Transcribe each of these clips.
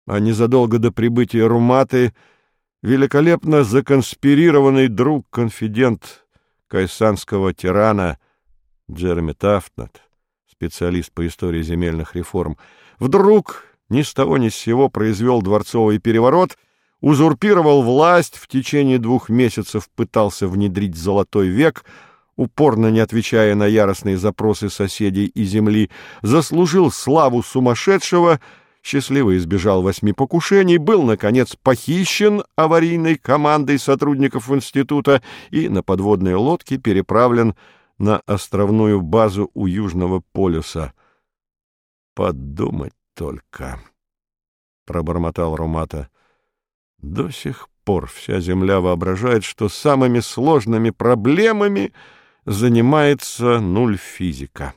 а незадолго до прибытия Руматы великолепно законспирированный друг-конфидент кайсанского тирана Джереми Тафтнат, специалист по истории земельных реформ, вдруг ни с того ни с сего произвел дворцовый переворот, узурпировал власть, в течение 2 месяцев пытался внедрить золотой век, упорно не отвечая на яростные запросы соседей и земли, заслужил славу сумасшедшего, счастливо избежал 8 покушений, был, наконец, похищен аварийной командой сотрудников института и на подводной лодке переправлен на островную базу у Южного полюса. «Подумать только», — пробормотал Румата, — «до сих пор вся земля воображает, что самыми сложными проблемами занимается нульфизика».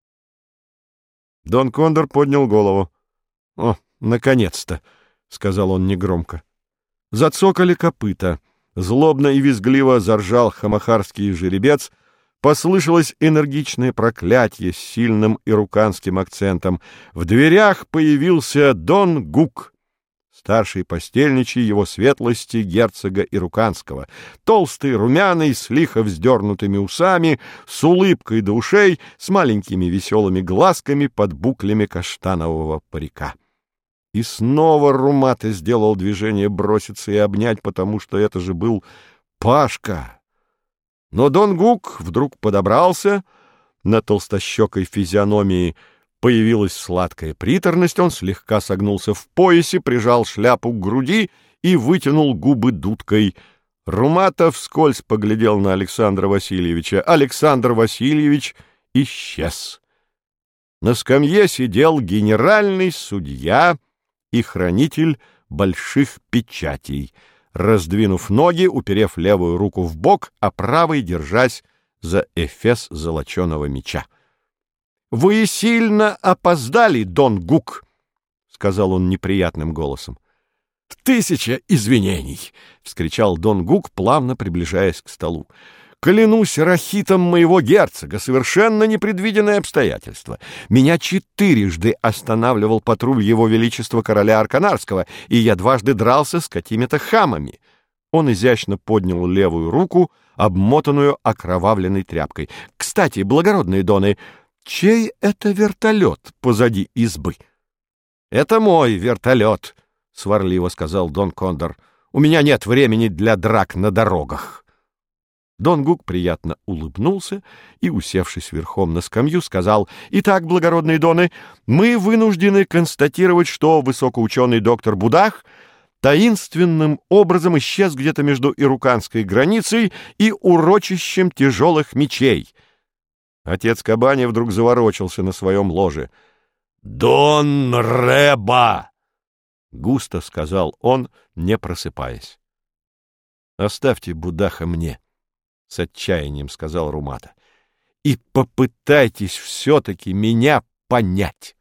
Дон Кондор поднял голову. «О, наконец-то!» — сказал он негромко. Зацокали копыта. Злобно и визгливо заржал хамахарский жеребец. Послышалось энергичное проклятие с сильным ируканским акцентом. В дверях появился Дон Гук, старший постельничий его светлости герцога Ируканского, толстый, румяный, с лихо вздернутыми усами, с улыбкой до ушей, с маленькими веселыми глазками под буклями каштанового парика. И снова Румата сделал движение броситься и обнять, потому что это же был Пашка. Но Дон Гук вдруг подобрался, на толстощекой физиономии появилась сладкая приторность, он слегка согнулся в поясе, прижал шляпу к груди и вытянул губы дудкой. Румата вскользь поглядел на Александра Васильевича. Александр Васильевич исчез. На скамье сидел генеральный судья и хранитель больших печатей, раздвинув ноги, уперев левую руку в бок, а правой держась за эфес золоченого меча. — Вы сильно опоздали, Дон Гук, — сказал он неприятным голосом. — 1000 извинений! — вскричал Дон Гук, плавно приближаясь к столу. — Клянусь рахитом моего герцога, совершенно непредвиденное обстоятельство. Меня 4 останавливал патруль его величества короля Арканарского, и я 2 дрался с какими-то хамами. Он изящно поднял левую руку, обмотанную окровавленной тряпкой. Кстати, благородные доны, чей это вертолет позади избы? — Это мой вертолет, — сварливо сказал Дон Кондор. — У меня нет времени для драк на дорогах. Дон Гук приятно улыбнулся и, усевшись верхом на скамью, сказал: «Итак, благородные доны, мы вынуждены констатировать, что высокоученый доктор Будах таинственным образом исчез где-то между ируканской границей и урочищем тяжелых мечей». Отец Кабани вдруг заворочился на своем ложе. «Дон Реба!» — густо сказал он, не просыпаясь. «Оставьте Будаха мне», — с отчаянием сказал Румата, — «и попытайтесь все-таки меня понять».